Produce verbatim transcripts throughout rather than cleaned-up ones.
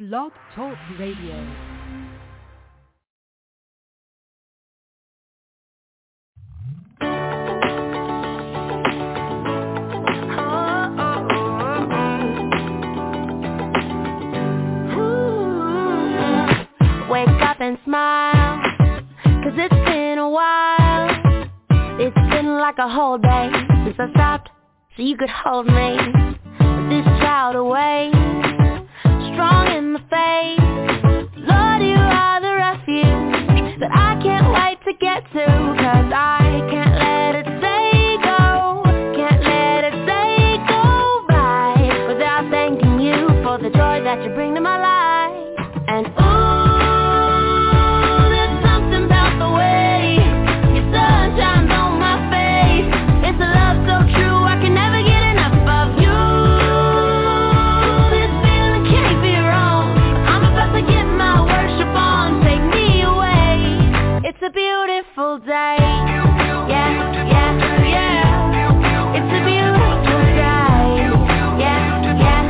Blog Talk Radio. Wake up and smile, 'cause it's been a while. It's been like a whole day since I stopped so you could hold me. With this child away, strong in the faith. Lord, you are the refuge that I can't wait to get to, 'cause I can't let it stay go. Can't let it stay go by without thanking you for the joy that you bring to my life. And ooh, it's a beautiful day, yeah, yeah, yeah. It's a beautiful day, yeah, yeah,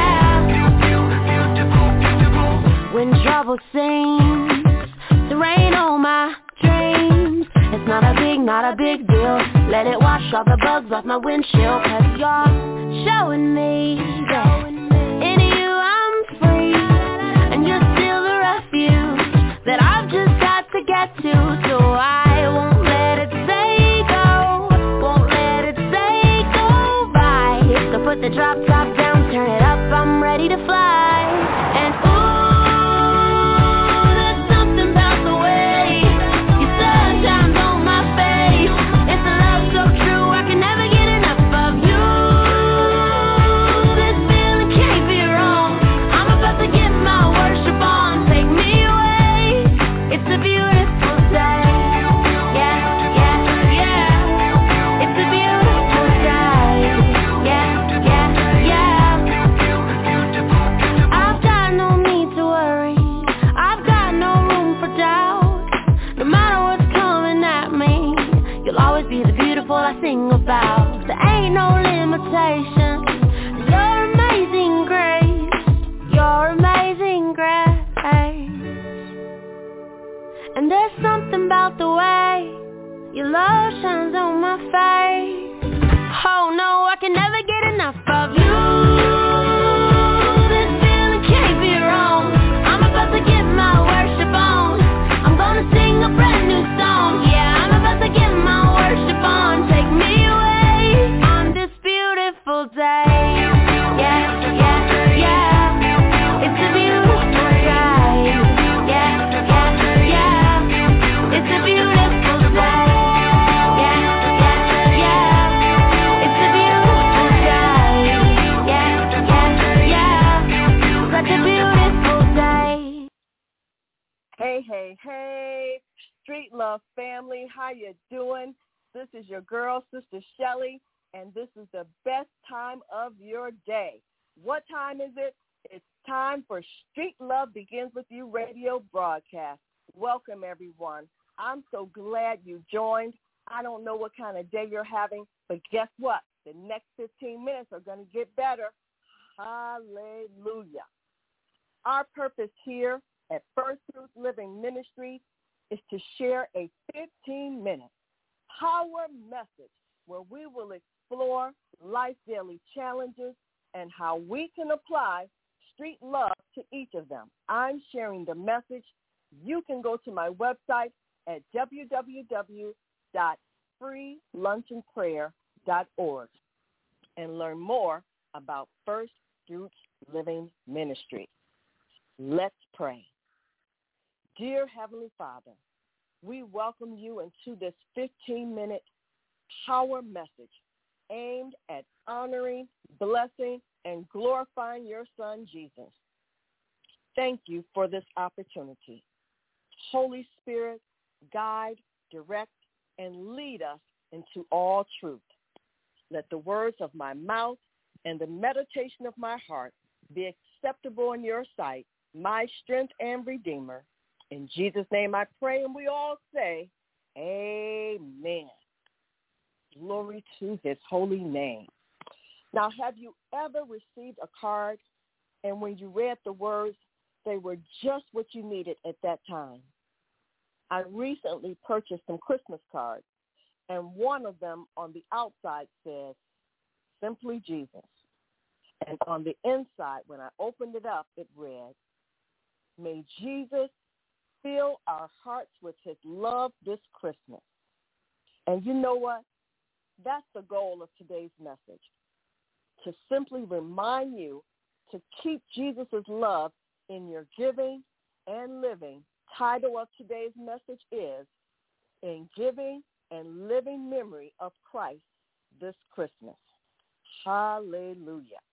yeah. When trouble seems to rain on my dreams, it's not a big, not a big deal. Let it wash all the bugs off my windshield, 'cause you're showing me that in you I'm free, and you're still the refuge that I've just got to get to, so I won't let it stay go, won't let it stay go by. So put the drop top down, turn it up, I'm ready to fly. And ooh, there's something about the way your sun shines on my face. It's a love so true, I can never get enough of you. This feeling can't be wrong, I'm about to get my worship on. Take me away, it's a beautiful day, yeah, yeah, yeah. It's a beautiful day, yeah, yeah, yeah. I've got no need to worry, I've got no room for doubt. No matter what's coming at me, you'll always be the beautiful I sing about. There ain't no limitation, your amazing grace, your amazing grace. And there's something about the way your love shines on my face. Oh no, I can never get enough of you. This feeling can't be wrong, I'm about to get my worship on. I'm gonna sing a brand new song, yeah, I'm about to get my worship on. Take me away on this beautiful day, yeah, yeah, yeah. It's a beautiful day, yeah, yeah, yeah. It's a beautiful day, yeah, yeah, yeah. It's a beautiful day, yeah, yeah, yeah. Such a beautiful day. Hey, hey, hey, Street Love family, how you doing? This is your girl, Sister Shelly, and this is the best time of your day. What time is it? It's time for Street Love Begins With You radio broadcast. Welcome, everyone. I'm so glad you joined. I don't know what kind of day you're having, but guess what? The next fifteen minutes are going to get better. Hallelujah. Our purpose here at First Fruits Living Ministry is to share a fifteen-minute power message where we will explore life's daily challenges and how we can apply street love to each of them. I'm sharing the message. You can go to my website at w w w dot free lunch and prayer dot org and learn more about First Fruits Living Ministry. Let's pray. Dear Heavenly Father, we welcome you into this fifteen-minute power message aimed at honoring, blessing, and glorifying your Son, Jesus. Thank you for this opportunity. Holy Spirit, guide, direct, and lead us into all truth. Let the words of my mouth and the meditation of my heart be acceptable in your sight, my strength and redeemer. In Jesus' name I pray, and we all say, amen. Glory to his holy name. Now, have you ever received a card and when you read the words, they were just what you needed at that time. I recently purchased some Christmas cards, and one of them on the outside says, Simply Jesus. And on the inside, when I opened it up, it read, May Jesus fill our hearts with his love this Christmas. And you know what? That's the goal of today's message, to simply remind you to keep Jesus' love in your giving and living. Title of today's message is In Giving and Living Memory of Christ This Christmas. Hallelujah.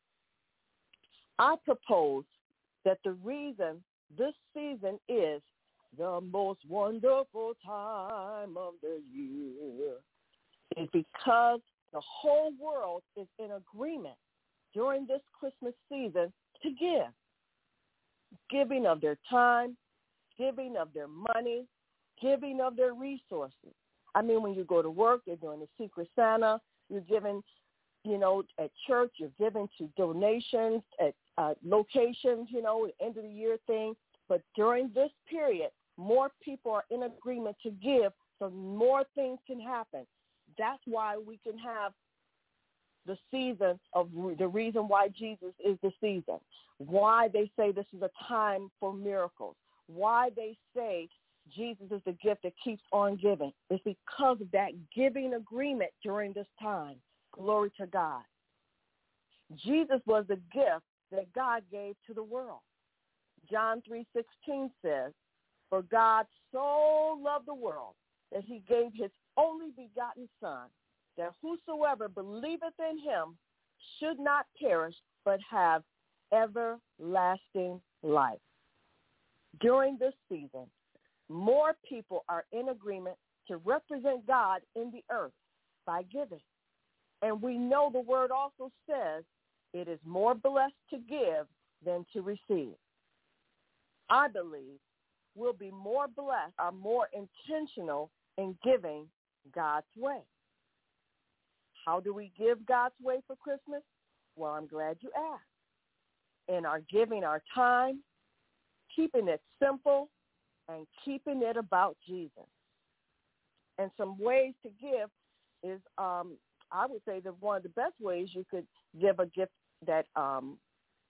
I propose that the reason this season is the most wonderful time of the year is because the whole world is in agreement during this Christmas season to give. Giving of their time, giving of their money, giving of their resources. I mean, when you go to work, you're doing the Secret Santa, you're giving, you know, at church, you're giving to donations at uh, locations, you know, the end of the year thing. But during this period, more people are in agreement to give, so more things can happen. That's why we can have the season of the reason why Jesus is the season, why they say this is a time for miracles, why they say Jesus is the gift that keeps on giving. It's because of that giving agreement during this time. Glory to God. Jesus was the gift that God gave to the world. John three sixteen says, For God so loved the world that he gave his only begotten Son, that whosoever believeth in him should not perish, but have everlasting life. During this season, more people are in agreement to represent God in the earth by giving. And we know the word also says it is more blessed to give than to receive. I believe we'll be more blessed, are more intentional in giving God's way. How do we give God's way for Christmas? Well, I'm glad you asked. In our giving our time, keeping it simple, and keeping it about Jesus. And some ways to give is, um, I would say that one of the best ways you could give a gift that um,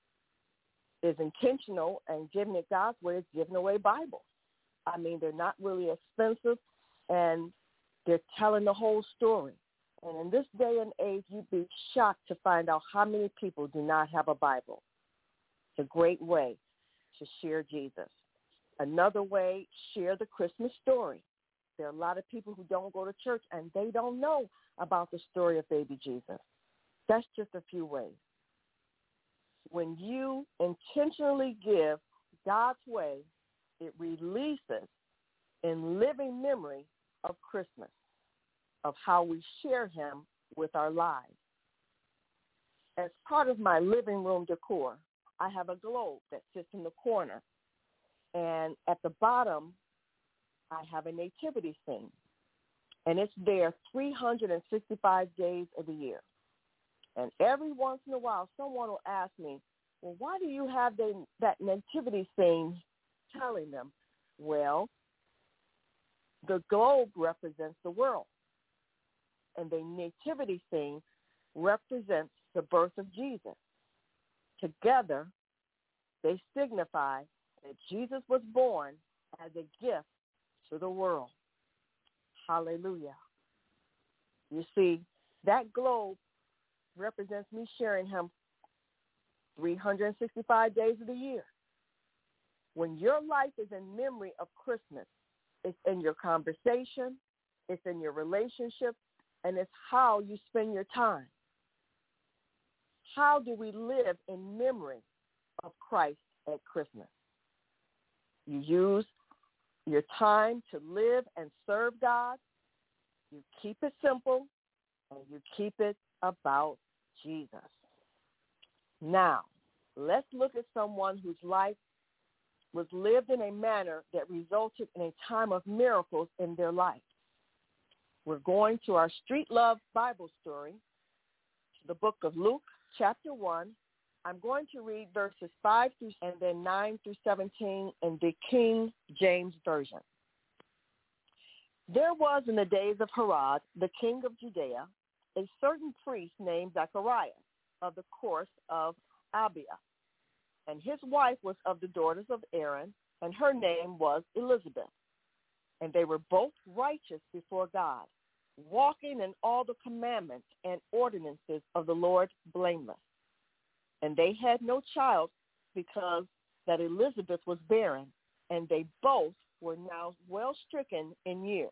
is intentional and giving it God's way is giving away Bibles. I mean, they're not really expensive, and they're telling the whole story. And in this day and age, you'd be shocked to find out how many people do not have a Bible. It's a great way to share Jesus. Another way, share the Christmas story. There are a lot of people who don't go to church, and they don't know about the story of baby Jesus. That's just a few ways. When you intentionally give God's way, it releases in living memory of Christmas, of how we share him with our lives. As part of my living room decor, I have a globe that sits in the corner. And at the bottom, I have a nativity scene. And it's there three hundred sixty-five days of the year. And every once in a while, someone will ask me, well, why do you have the, that nativity scene telling them? Well, the globe represents the world. And the nativity scene represents the birth of Jesus. Together, they signify that Jesus was born as a gift to the world. Hallelujah. You see, that globe represents me sharing him three hundred sixty-five days of the year. When your life is in memory of Christmas, it's in your conversation, it's in your relationship, and it's how you spend your time. How do we live in memory of Christ at Christmas? You use your time to live and serve God. You keep it simple, and you keep it about Jesus. Now, let's look at someone whose life was lived in a manner that resulted in a time of miracles in their life. We're going to our Street Love Bible story, the book of Luke, chapter one. I'm going to read verses five through and then nine through seventeen in the King James Version. There was in the days of Herod, the king of Judea, a certain priest named Zacharias of the course of Abia, and his wife was of the daughters of Aaron, and her name was Elizabeth. And they were both righteous before God, walking in all the commandments and ordinances of the Lord blameless. And they had no child because that Elizabeth was barren, and they both were now well stricken in years.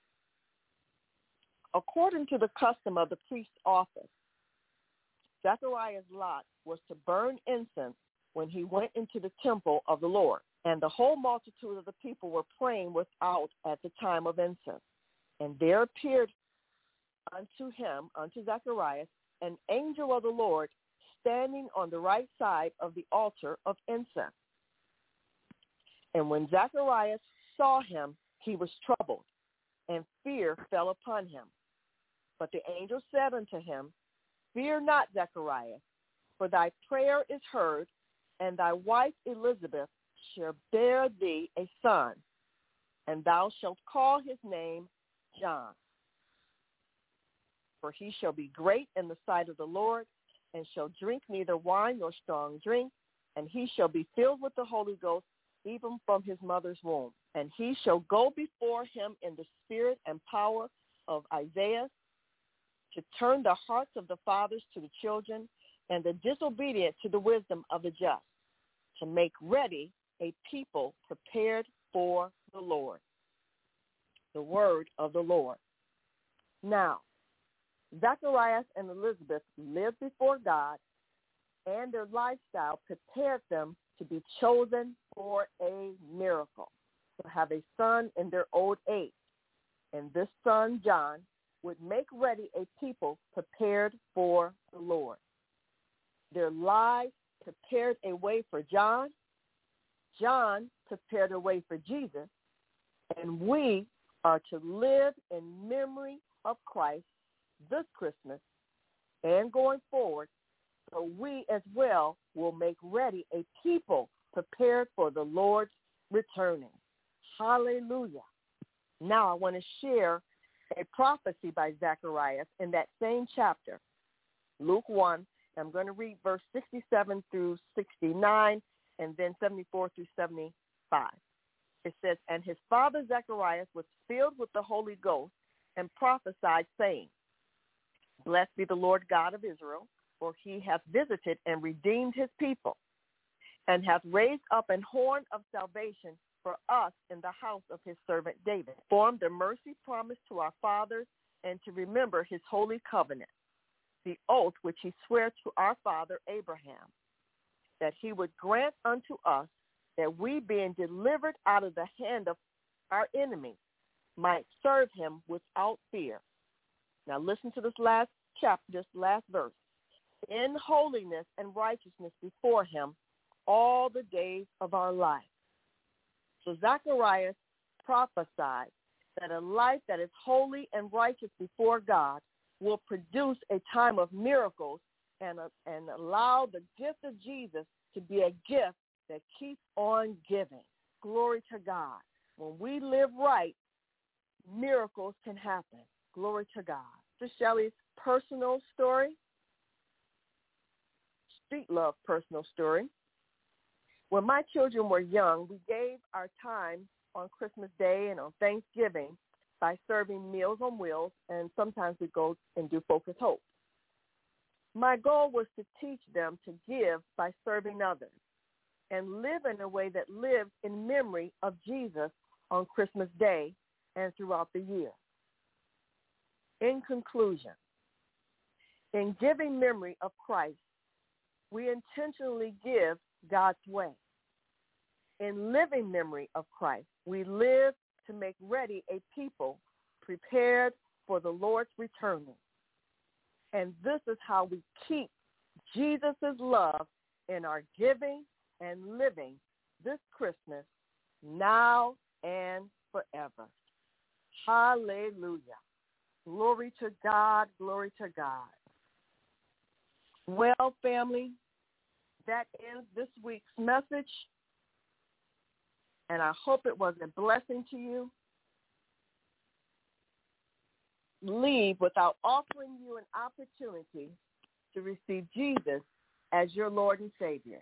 According to the custom of the priest's office, Zacharias' lot was to burn incense when he went into the temple of the Lord. And the whole multitude of the people were praying without at the time of incense. And there appeared unto him, unto Zacharias, an angel of the Lord standing on the right side of the altar of incense. And when Zacharias saw him, he was troubled, and fear fell upon him. But the angel said unto him, Fear not, Zacharias, for thy prayer is heard, and thy wife Elizabeth shall bear thee a son, and thou shalt call his name John. For he shall be great in the sight of the Lord, and shall drink neither wine nor strong drink, and he shall be filled with the Holy Ghost even from his mother's womb. And he shall go before him in the spirit and power of Isaiah, to turn the hearts of the fathers to the children, and the disobedient to the wisdom of the just, to make ready a people prepared for the Lord. The word of the Lord. Now, Zacharias and Elizabeth lived before God, and their lifestyle prepared them to be chosen for a miracle, to have a son in their old age. And this son, John, would make ready a people prepared for the Lord. Their lives prepared a way for John. John prepared a way for Jesus. And we are to live in memory of Christ this Christmas and going forward, so we as well will make ready a people prepared for the Lord's returning. Hallelujah. Now I want to share a prophecy by Zacharias in that same chapter, Luke one. I'm going to read verse sixty-seven through sixty-nine and then seventy-four through seventy-five. It says, And his father Zacharias was filled with the Holy Ghost and prophesied, saying, Blessed be the Lord God of Israel, for he hath visited and redeemed his people, and hath raised up an horn of salvation for us in the house of his servant David, formed a mercy promise to our fathers, and to remember his holy covenant, the oath which he sware to our father Abraham, that he would grant unto us that we, being delivered out of the hand of our enemies, might serve him without fear. Now listen to this last chapter, this last verse. In holiness and righteousness before him all the days of our life. So Zacharias prophesied that a life that is holy and righteous before God will produce a time of miracles and, uh, and allow the gift of Jesus to be a gift that keeps on giving. Glory to God. When we live right, miracles can happen. Glory to God. This is Shelley's personal story, street love personal story. When my children were young, we gave our time on Christmas Day and on Thanksgiving by serving Meals on Wheels, and sometimes we go and do Focus Hope. My goal was to teach them to give by serving others and live in a way that lives in memory of Jesus on Christmas Day and throughout the year. In conclusion, in giving memory of Christ, we intentionally give God's way. In living memory of Christ, we live to make ready a people prepared for the Lord's returning. And this is how we keep Jesus' love in our giving and living this Christmas, now and forever. Hallelujah. Glory to God, glory to God. Well, family, that ends this week's message, and I hope it was a blessing to you. Leave without offering you an opportunity to receive Jesus as your Lord and Savior.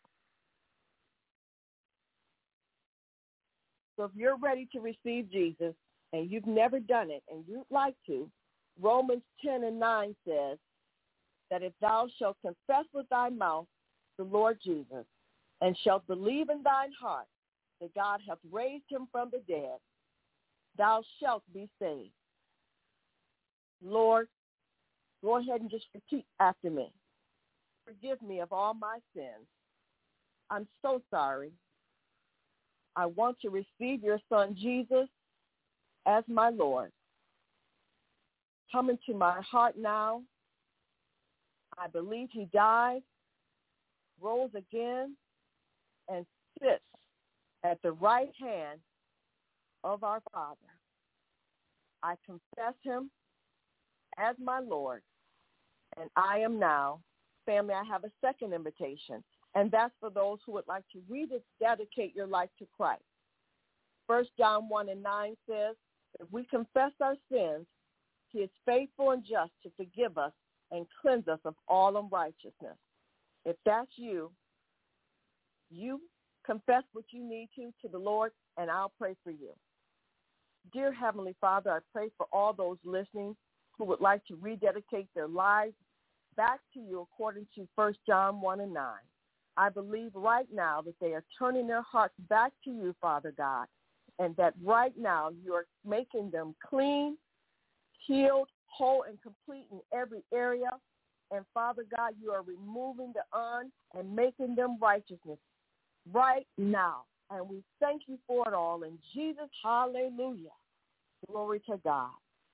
So if you're ready to receive Jesus and you've never done it and you'd like to, Romans ten and nine says that if thou shalt confess with thy mouth the Lord Jesus and shalt believe in thine heart that God hath raised him from the dead, thou shalt be saved. Lord, go ahead and just repeat after me. Forgive me of all my sins. I'm so sorry. I want to receive your son Jesus as my Lord. Come into my heart now. I believe he died, rose again, and sits at the right hand of our Father. I confess him as my Lord, and I am now. Family, I have a second invitation, and that's for those who would like to rededicate your life to Christ. First John one and nine says, if we confess our sins, he is faithful and just to forgive us and cleanse us of all unrighteousness. If that's you, you confess what you need to to the Lord, and I'll pray for you. Dear Heavenly Father, I pray for all those listening who would like to rededicate their lives back to you according to First John one and nine. I believe right now that they are turning their hearts back to you, Father God, and that right now you are making them clean, healed, whole, and complete in every area. And Father God, you are removing the un and making them righteousness right now. And we thank you for it all. In Jesus, hallelujah. Glory to God.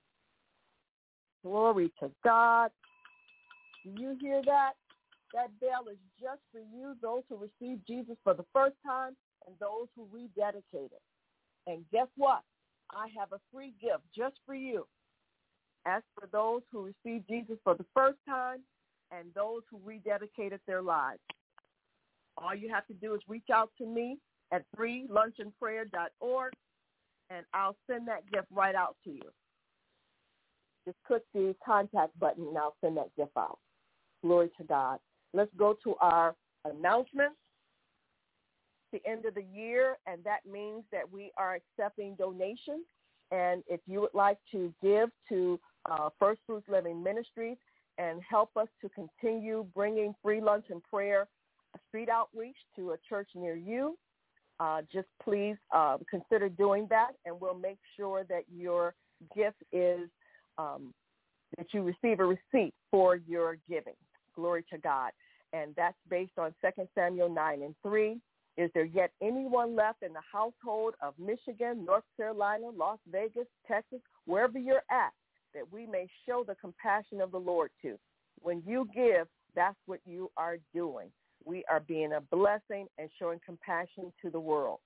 Glory to God. Do you hear that? That bell is just for you, those who receive Jesus for the first time and those who rededicate it. And guess what? I have a free gift just for you. As for those who receive Jesus for the first time and those who rededicated their lives, all you have to do is reach out to me at free lunch and prayer dot org, and I'll send that gift right out to you. Just click the contact button, and I'll send that gift out. Glory to God. Let's go to our announcements. The end of the year, and that means that we are accepting donations. And if you would like to give to uh, First Fruits Living Ministries and help us to continue bringing free lunch and prayer street outreach to a church near you, uh, just please uh, consider doing that, and we'll make sure that your gift is, um, that you receive a receipt for your giving. Glory to God. And that's based on Second Samuel nine and three. Is there yet anyone left in the household of Michigan, North Carolina, Las Vegas, Texas, wherever you're at, that we may show the compassion of the Lord to? When you give, that's what you are doing. We are being a blessing and showing compassion to the world.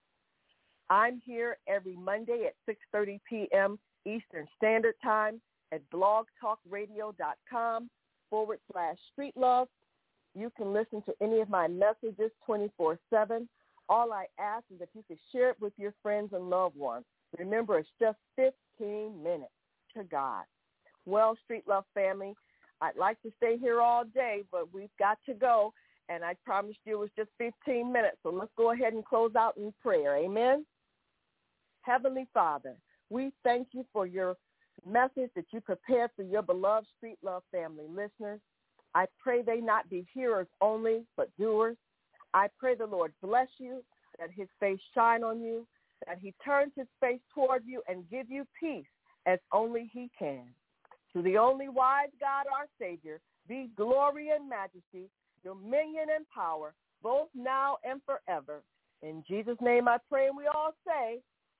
I'm here every Monday at six thirty p.m. Eastern Standard Time at blogtalkradio.com forward slash street love. You can listen to any of my messages twenty-four seven. All I ask is that you could share it with your friends and loved ones. Remember, it's just fifteen minutes to God. Well, Street Love family, I'd like to stay here all day, but we've got to go. And I promised you it was just fifteen minutes. So let's go ahead and close out in prayer. Amen. Heavenly Father, we thank you for your message that you prepared for your beloved Street Love family listeners. I pray they not be hearers only, but doers. I pray the Lord bless you, that his face shine on you, that he turns his face toward you and give you peace as only he can. To the only wise God, our Savior, be glory and majesty, dominion and power, both now and forever. In Jesus' name I pray, and we all say,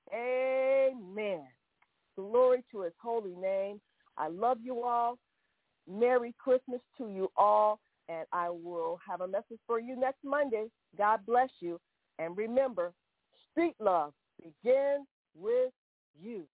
amen. Glory to his holy name. I love you all. Merry Christmas to you all, and I will have a message for you next Monday. God bless you. And remember, street love begins with you.